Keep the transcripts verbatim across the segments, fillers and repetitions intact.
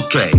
Ok.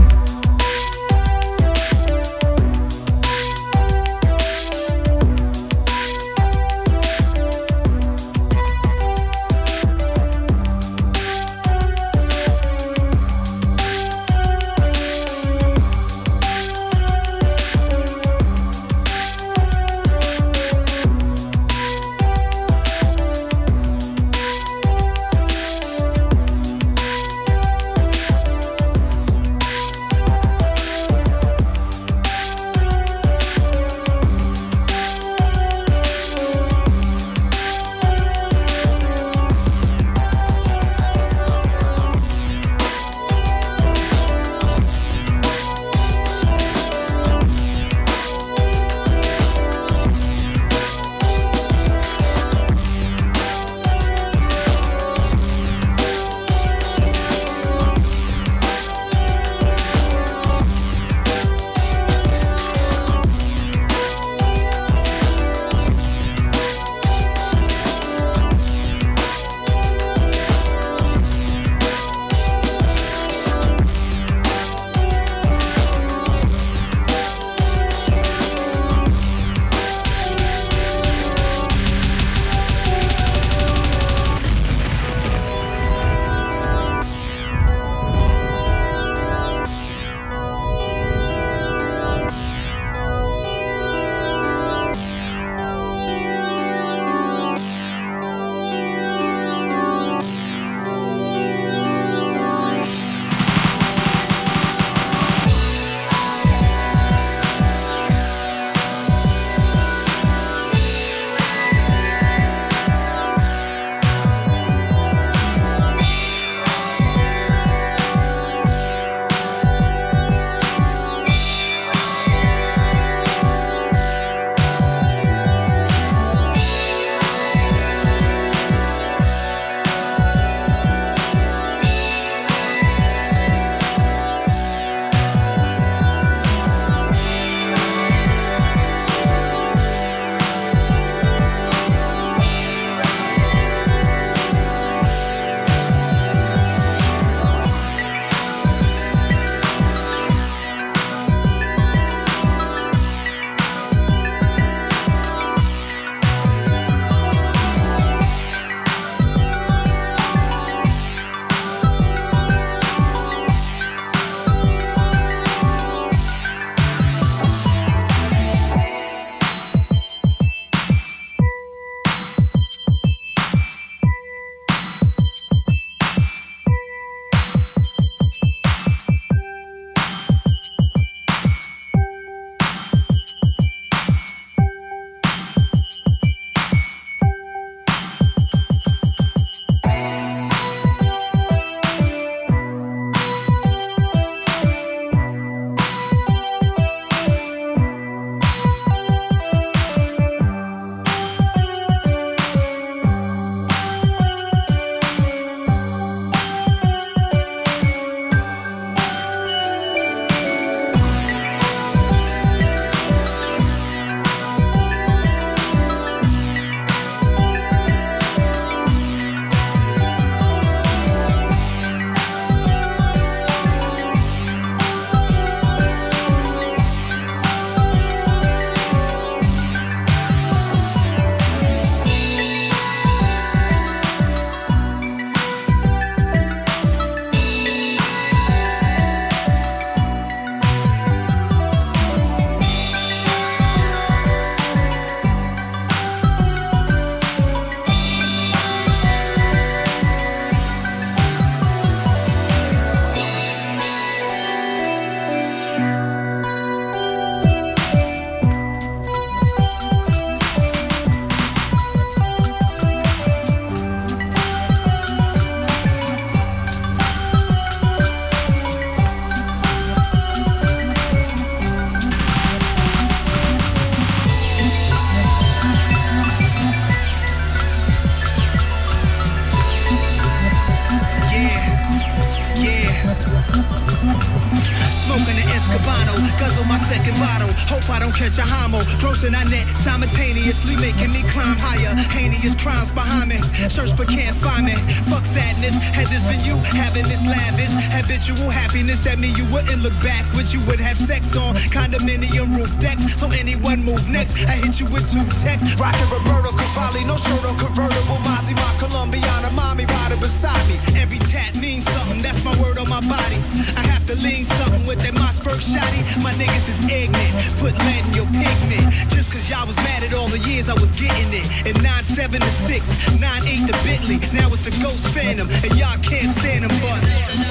Cabano, guzzle my second bottle. Hope I don't catch a homo. Grossing I net simultaneously, making me climb higher. Heinous crimes behind me. Search but can't find me. Fuck sadness. Had this been you having this lavish habitual happiness at me, you wouldn't look backwards. You would have sex on condominium roof decks. So anyone move next, I hit you with two texts. Rockin' Roberto Cavalli, no shirt on convertible. Mozzie, my Colombiana, mommy riding beside me. Every tat means something. That's my word on my body. I have to lean something with that Mossberg shotty. My niggas is ignorant. Put lead in your pigment. Just cause y'all was mad at all the years I was getting it. And nine seven to six, nine eight to Bentley. Now it's the Ghost Phantom. And y'all can't stand them, but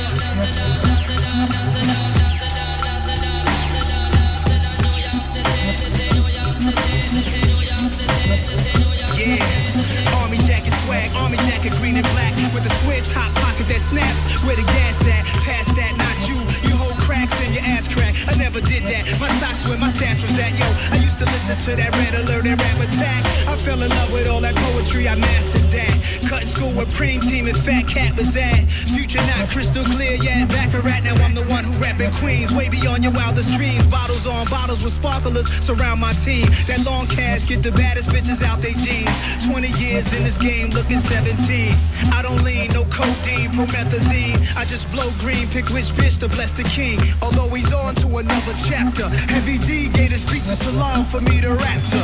yeah, army jacket swag, army jacket green and black with a square top pocket that snaps. Where the gas at? Pass that, not you. You hold cracks in your ass crack. I never did that. My socks where my stats was at, yo. I used to listen to that Red Alert and Rap Attack. I fell in love with all that poetry. I mastered that. Cut school where Preem Team and Fat Cat was at. Future not crystal clear yet. Back a rat, now I'm the one who rapping Queens. Way beyond your wildest dreams. Bottles on bottles with sparklers surround my team. That long cash get the baddest bitches out they jeans. twenty years in this game, looking seventeen. I don't lean, no codeine, promethazine. I just blow green, pick which bitch to bless the king. Although he's on to another chapter. Heavy D gave his beats a salon for me to rap to.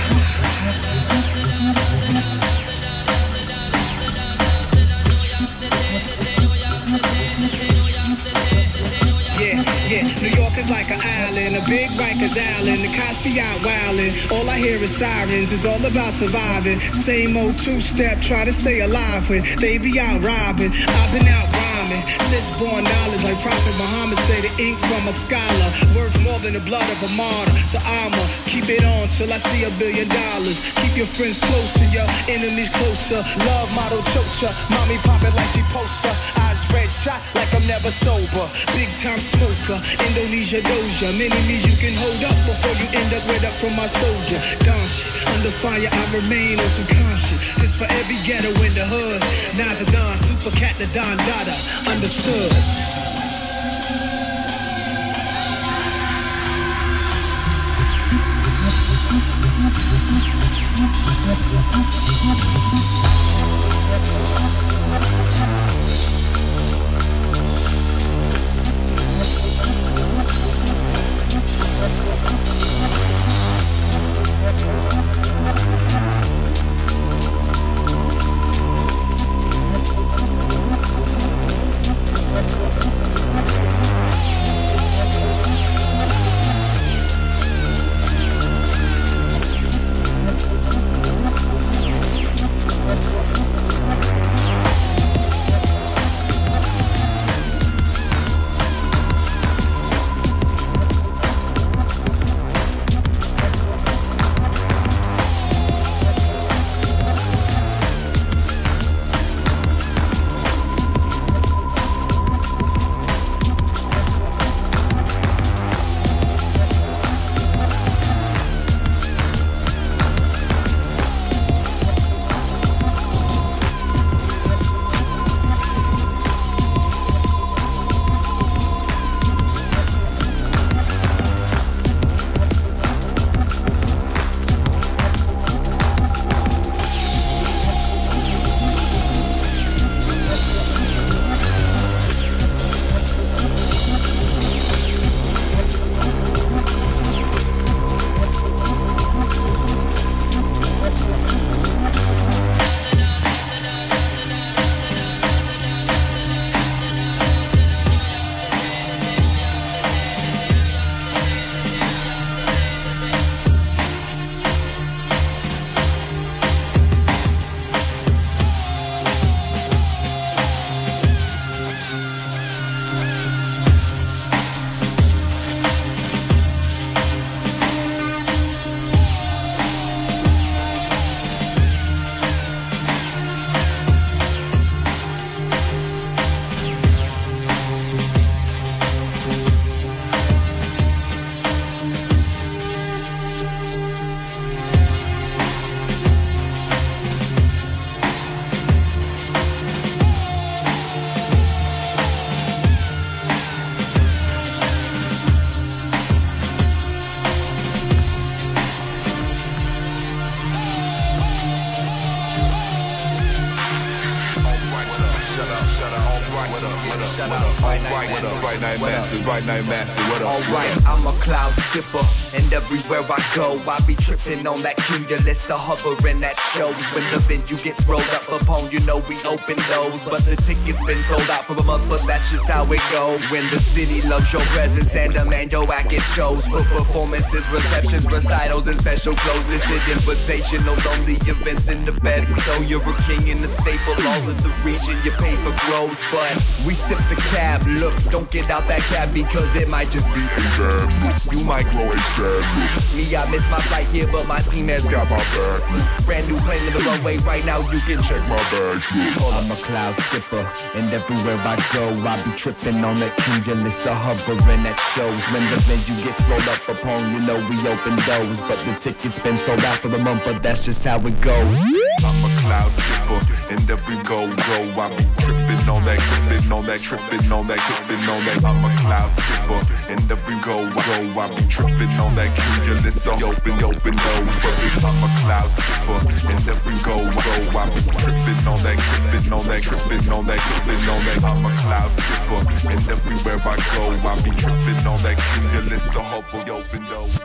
Yeah, yeah, New York is like an island, a big Rikers Island, the cops be out wildin'. All I hear is sirens, it's all about surviving. Same old two-step, try to stay alive when they be out robbing. I've been out rhyming, since born knowledge, like Prophet Muhammad say, the ink from a scholar worth more than the blood of a martyr. So I'ma keep it on till I see a billion dollars. Keep your friends close and your enemies closer. Love model chocha, mommy poppin' like she poster. Eyes red shot like I'm never sober. Big time smoker, Indonesia doja. Many me's you can hold up before you end up with up from my soldier. Don shit, under fire I remain on some calm shit. This for every ghetto in the hood. Nas a Don, Super Cat the Don Dada. Understood. Right Night Masters, Right Night Masters, what up? Alright, I'm a cloud skipper, and everywhere I go, I be tripping on that cumulus, a hovering that shows. When the venue gets rolled up upon, you know we open those. But the tickets been sold out for a month, but that's just how it goes. When the city loves your presence and demand your act, it shows. For performances, receptions, recitals, and special clothes. Listed invitationals, only events in the bed. So you're a king in the staple, all of the region, you pay for grows. But we sip the cab, look, don't get out that cab because it might just be a bad. You might grow a sad. Me, I missed my flight here, but my team has got my back. Brand new plane in the runway right now, you can check my bag. I'm a cloud skipper, and everywhere I go, I be tripping on that cumulus, a hovering that shows. When the venue gets rolled up upon, you know we open doors. But the tickets been sold out for the month, but that's just how it goes. I'm a cloud skipper, and every go go, I be tripping on that, tripping on that, tripping on that, tripping on that. I'm a cloud skipper, and every go go, I be tripping on that cumulus, so open, open doors. But I'm a cloud skipper, and every go go, I be tripping on that, tripping on that, tripping on that, tripping on that. I'm a cloud skipper, and everywhere I go, I be tripping on that cumulus, so hopefully open doors.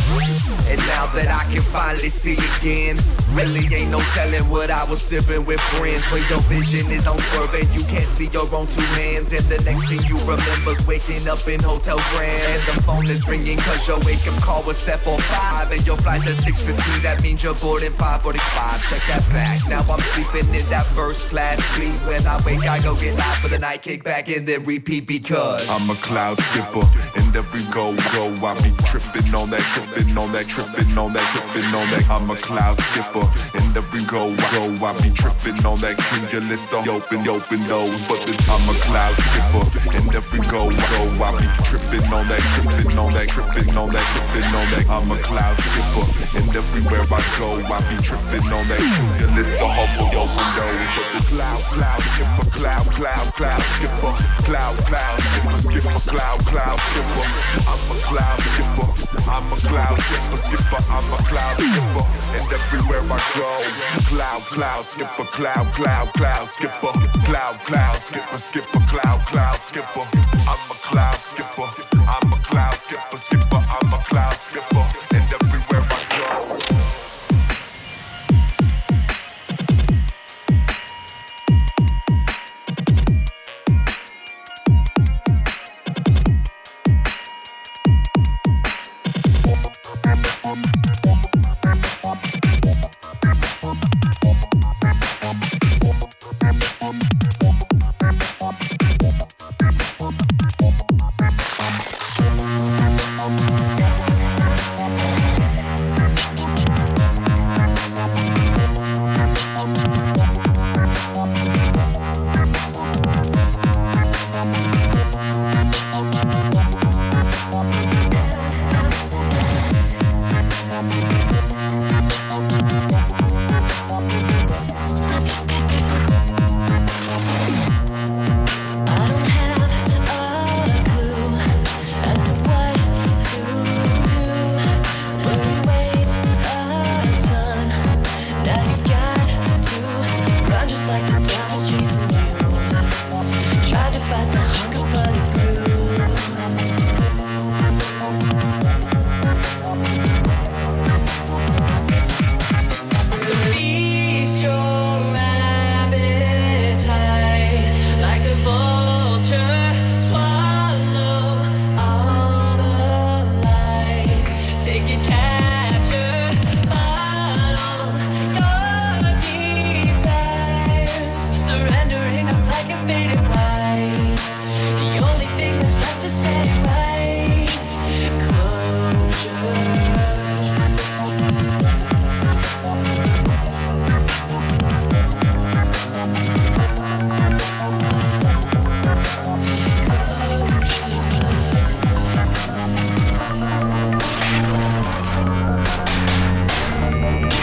And now that I can finally see again, really ain't no telling what I was sipping with friends. When your vision is on swerve and you can't see your own two hands, and the next thing you remember's waking up in Hotel Grand. And the phone is ringing cause your wake-up call was set for five, and your flight's at six fifteen, that means you're boarding five forty-five. Check that back, now I'm sleeping in that first class sleep. When I wake I go get live for the night, kick back and then repeat because I'm a cloud skipper, and every go go, I be tripping on that, tripping on that, tripping on that, tripping on that. I'm a cloud skipper, and every go go, I be tripping on that cumulus, so open, open those. But I'm a cloud skipper, and every go go, I be tripping on that, tripping on that, tripping on that, tripping on that. I'm a cloud skipper, and everywhere I go, I be tripping on that cumulus, so open, open those. But the cloud, cloud skipper, cloud, cloud, cloud skipper, cloud, cloud skipper, skipper, cloud, cloud skipper. I'm a cloud skipper, I'm a cloud skipper, skipper, I'm a cloud skipper, and everywhere I go, cloud, cloud skipper, cloud, cloud, cloud skipper, cloud, cloud skipper, skipper, cloud, cloud skipper. I'm a cloud skipper, I'm a cloud skipper, skipper, I'm a cloud skipper, and everywhere I go.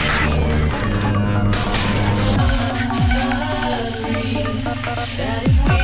That if we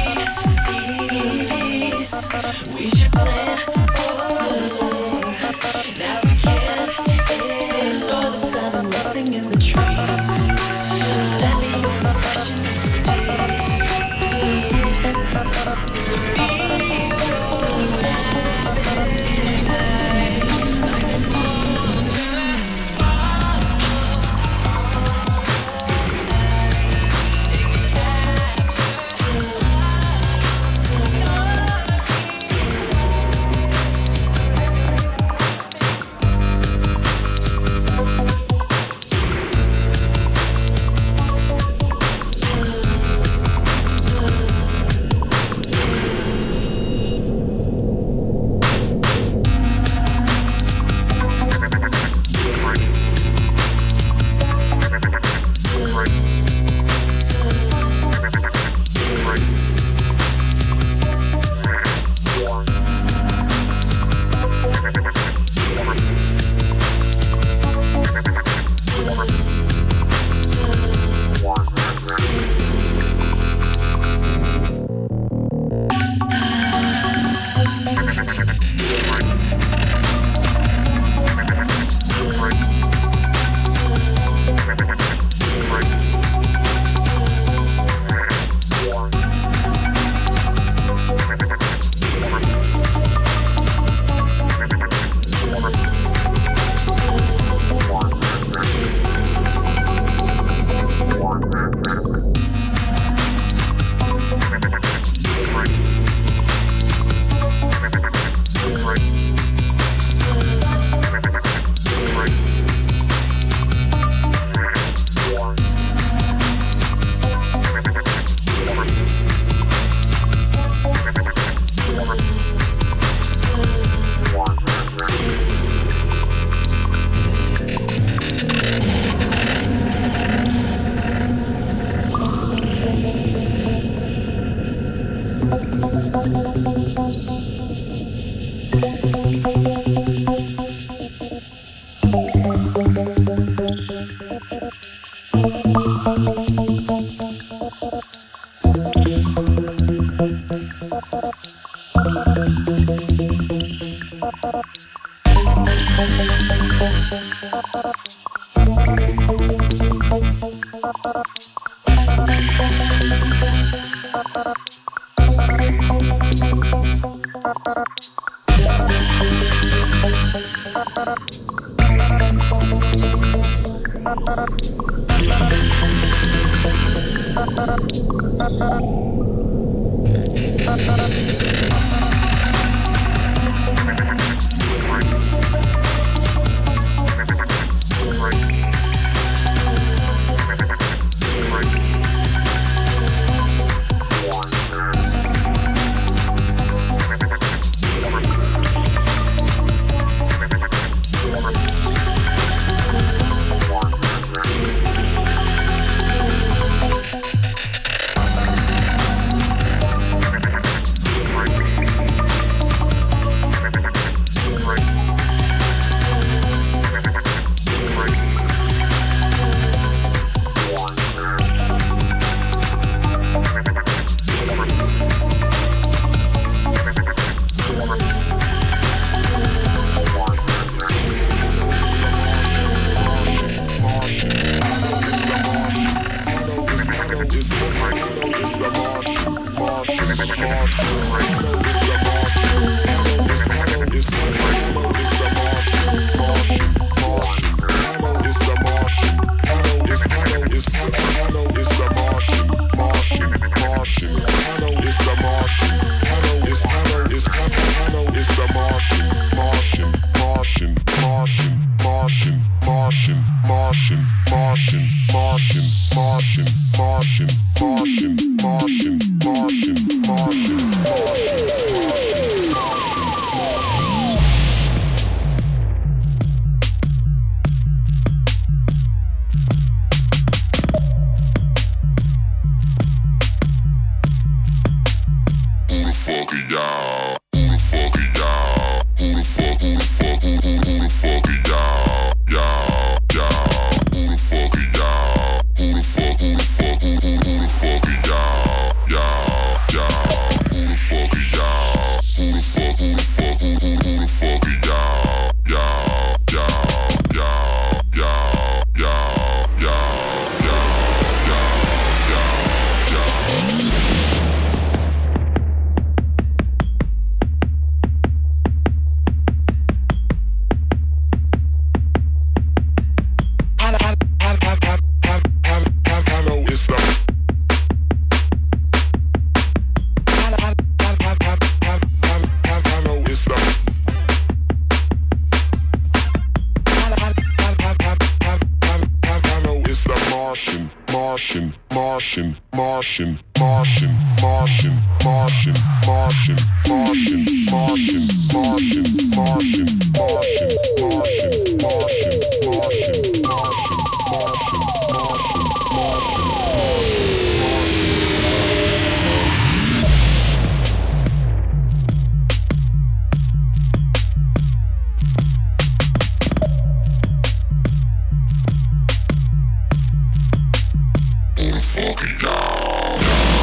Fuck it, y'all.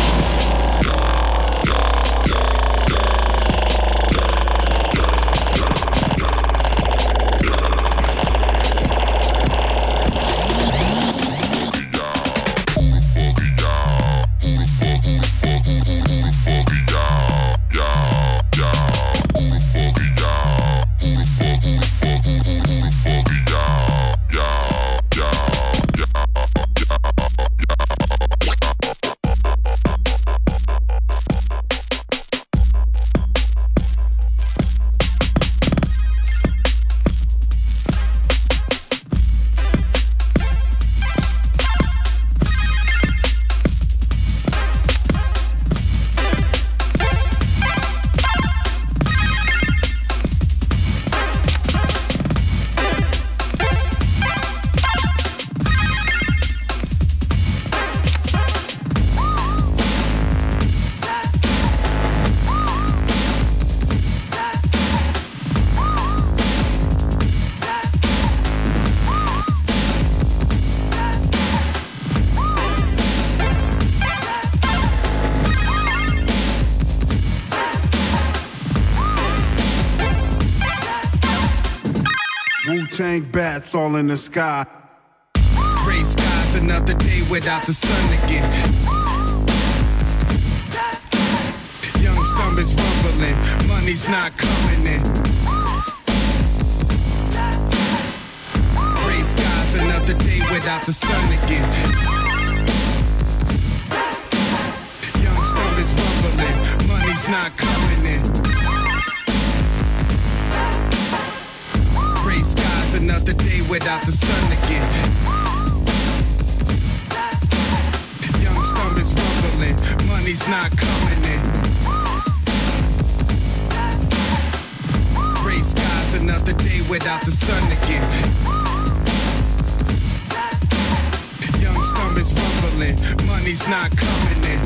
two-chain bats all in the sky. Gray skies, another day without the sun again. Young stomachs rumbling, money's not coming in. Gray skies, another day without the sun again. Young stomachs rumbling, money's not coming in. Gray skies, another day without the sun again. Young stomachs rumbling, money's not coming in. Gray skies, another day without the sun again. Young stomachs rumbling, money's not coming in.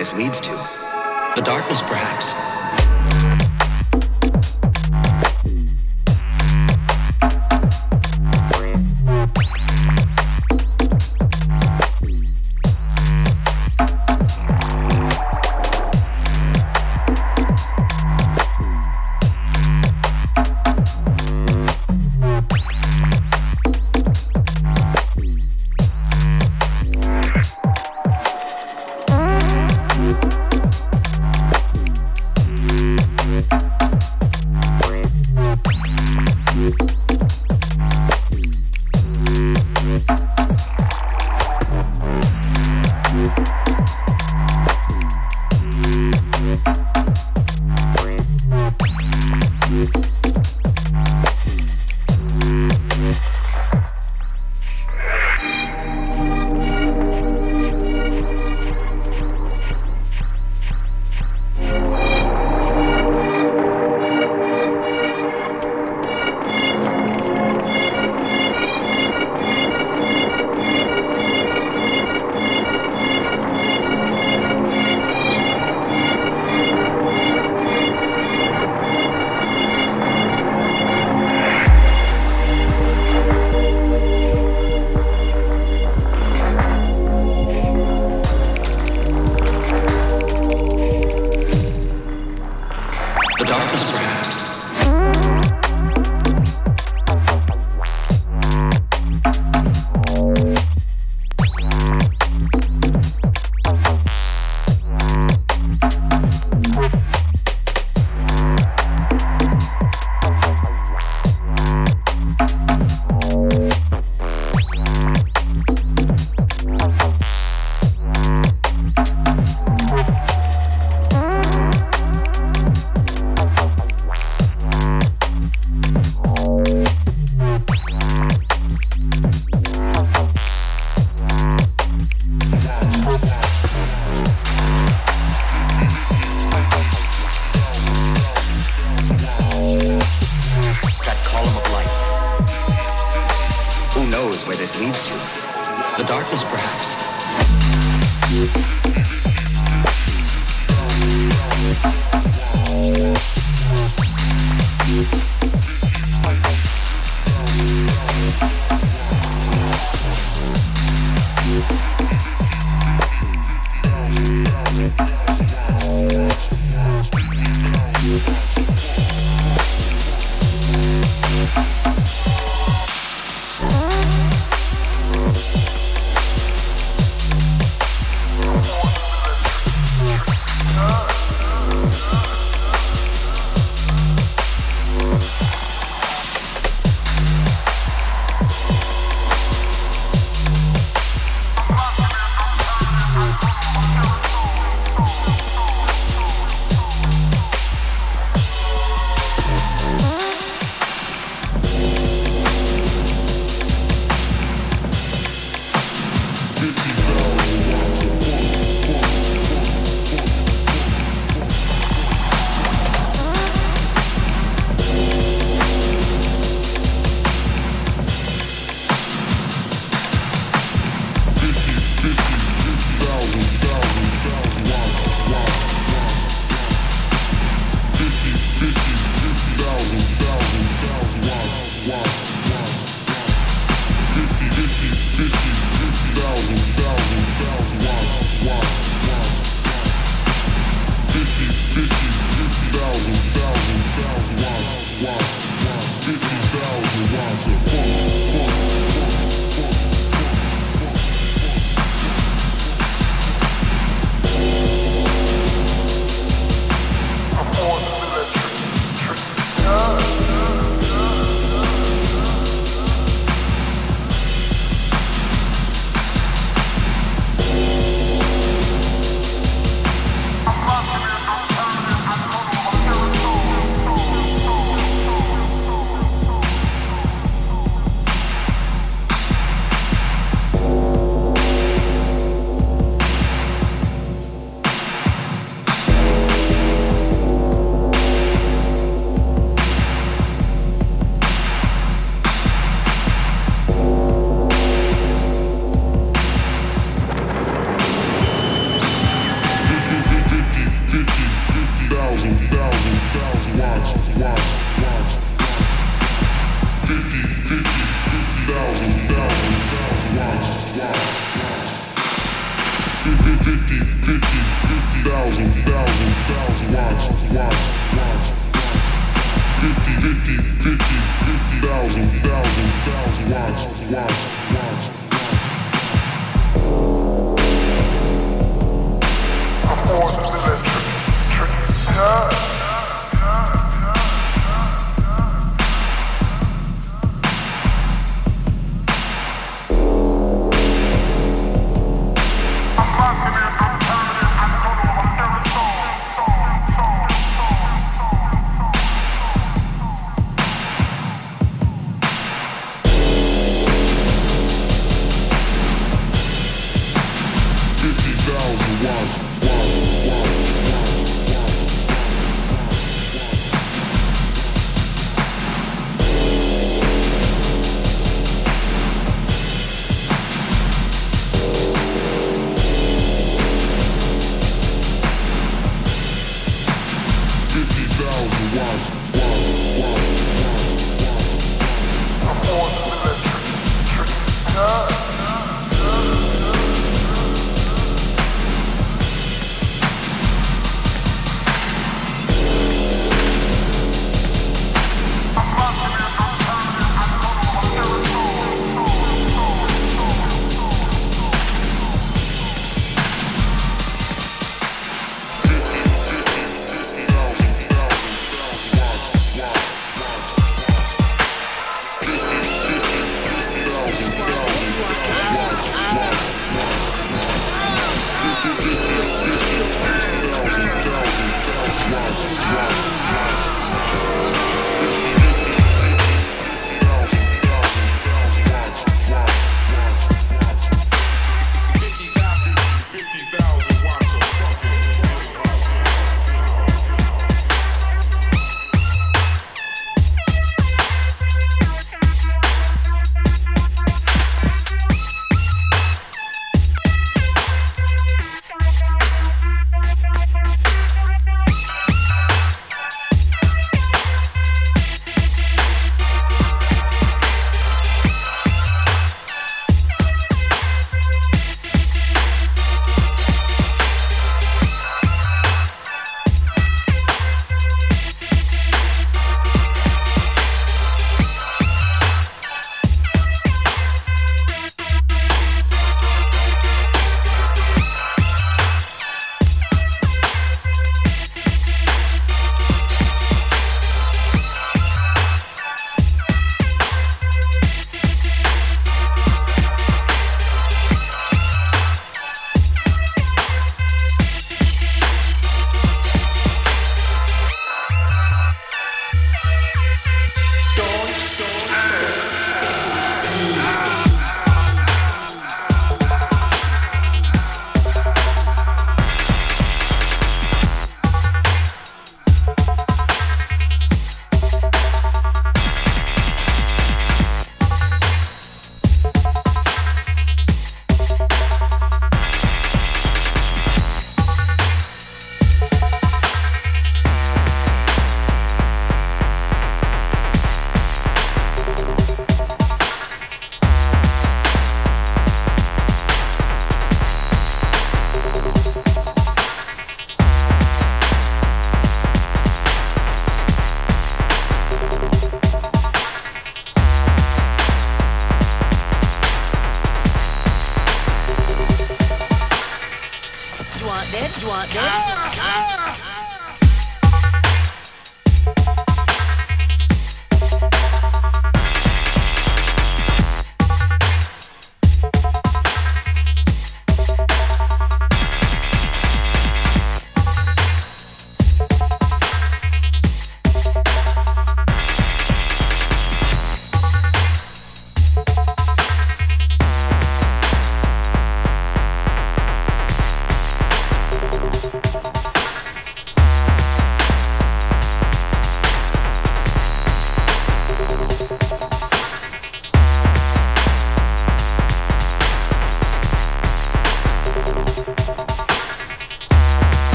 this leads to. The darkness, perhaps.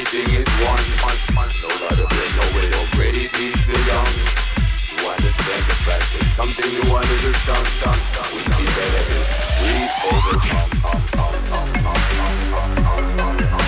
everything is one, one, one. No other way, no way, already teach the young. You understand the fact that something you wanted is done, done, done. We see that every we overcome, um, um, um, um, um, um, um, um, um,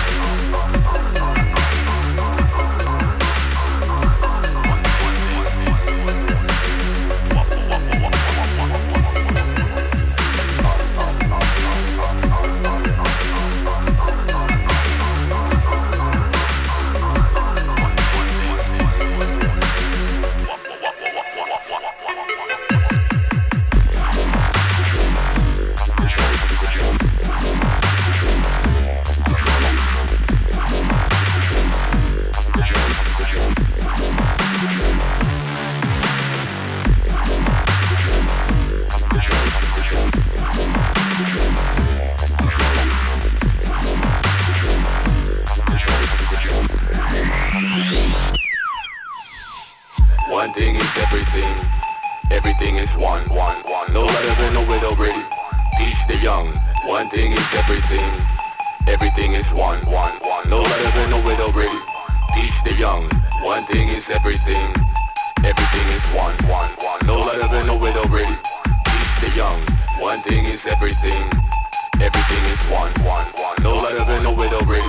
one thing is everything, everything is one, one, one. No letter than no way already. Teach the young. One thing is everything, everything is one, one, one. No letter than no way already. Teach the young. One thing is everything, everything is one, one, one. No letter than no way already. Teach the young. One thing is everything, everything is one, one, one. No letter than no way already.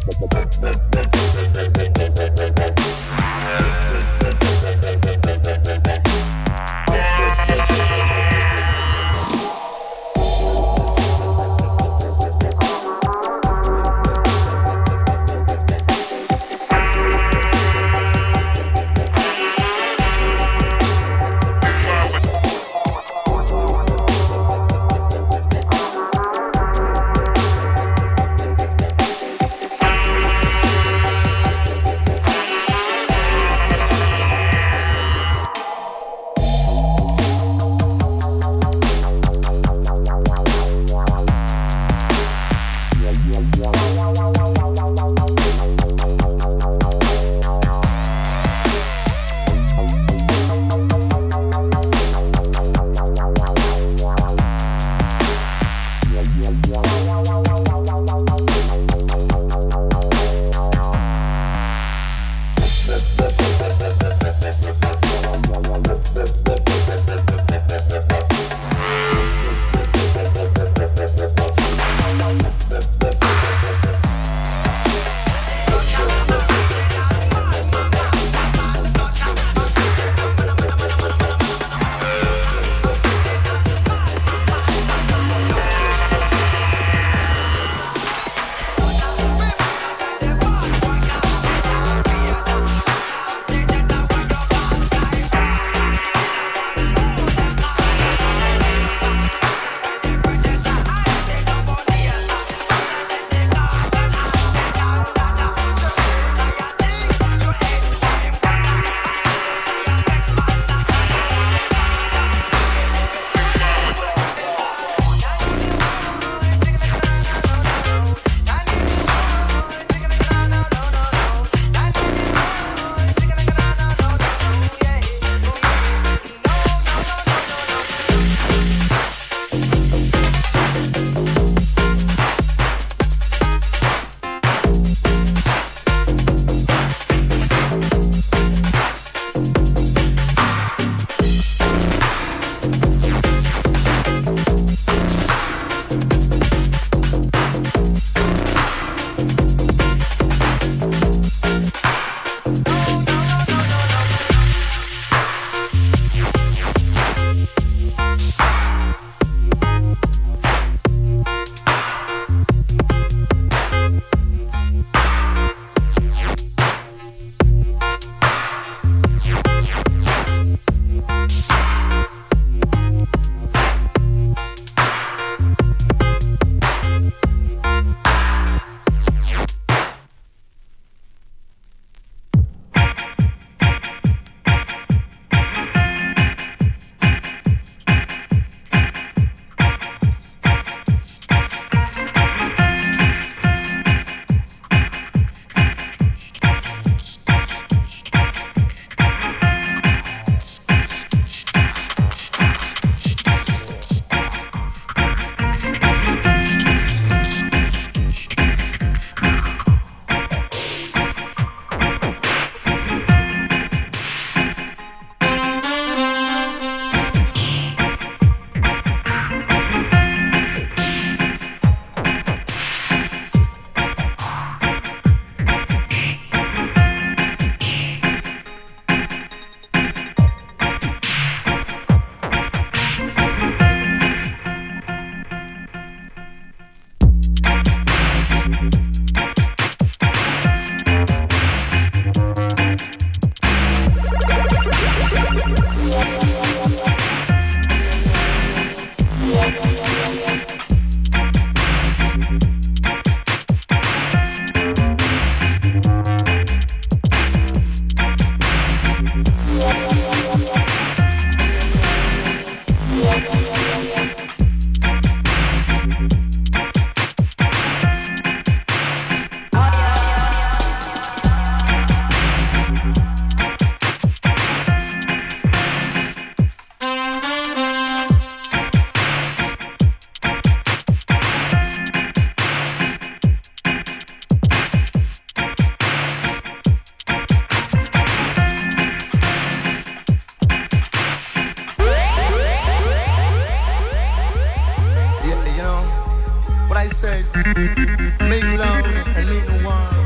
Make love and make no one.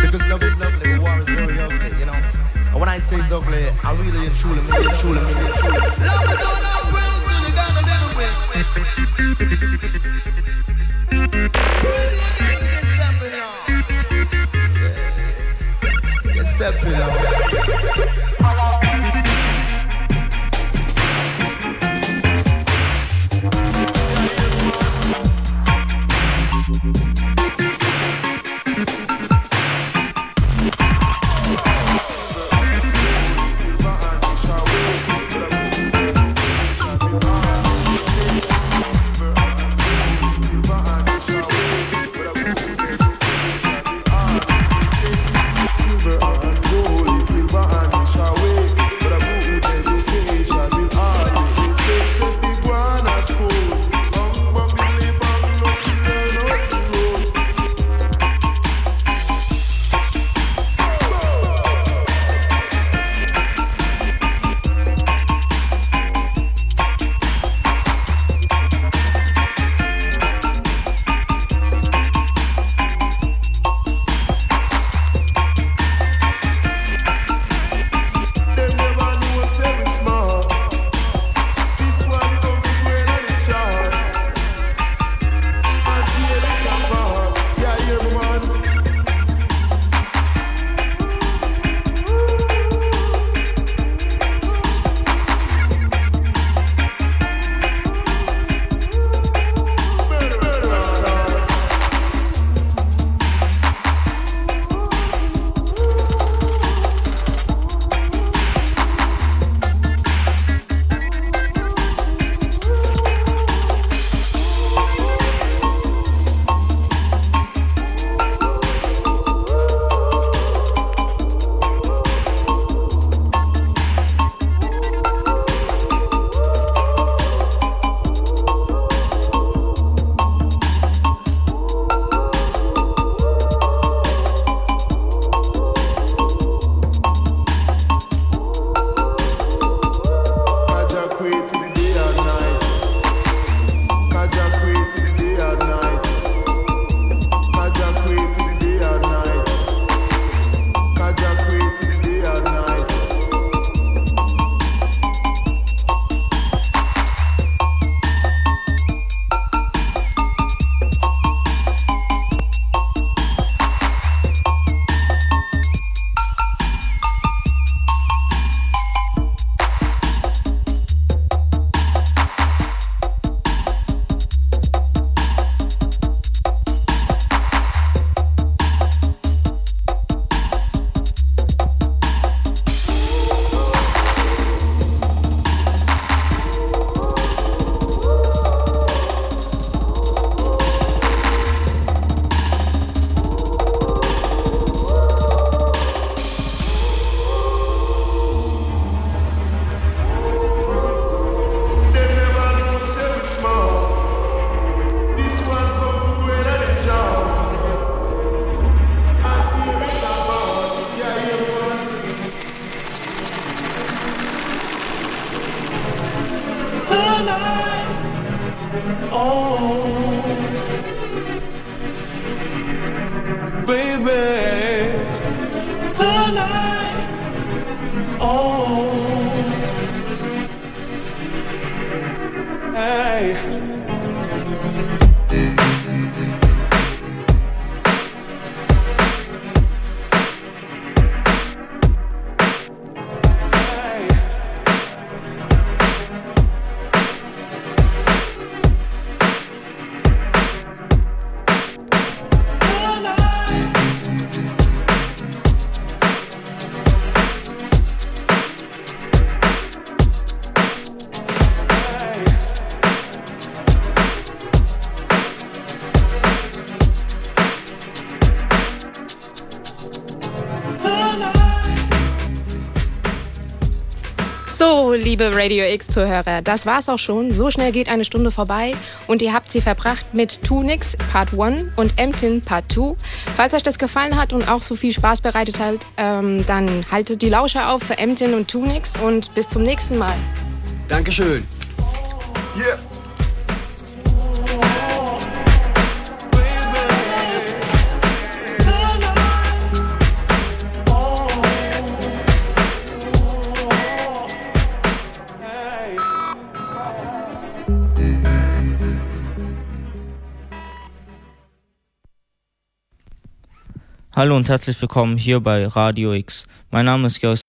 Because love is lovely, war is very ugly, you know. And when I say it's ugly, I really and truly mean it, truly mean it, truly. Love is all I will, so you gotta live with. Get stepping on. Liebe Radio X-Zuhörer, das war's auch schon. So schnell geht eine Stunde vorbei und ihr habt sie verbracht mit Tunix Part eins und Emtin Part zwei. Falls euch das gefallen hat und auch so viel Spaß bereitet hat, ähm, dann haltet die Lauscher auf für Emtin und Tunix und bis zum nächsten Mal. Dankeschön. Yeah. Hallo und herzlich willkommen hier bei Radio X. Mein Name ist Georg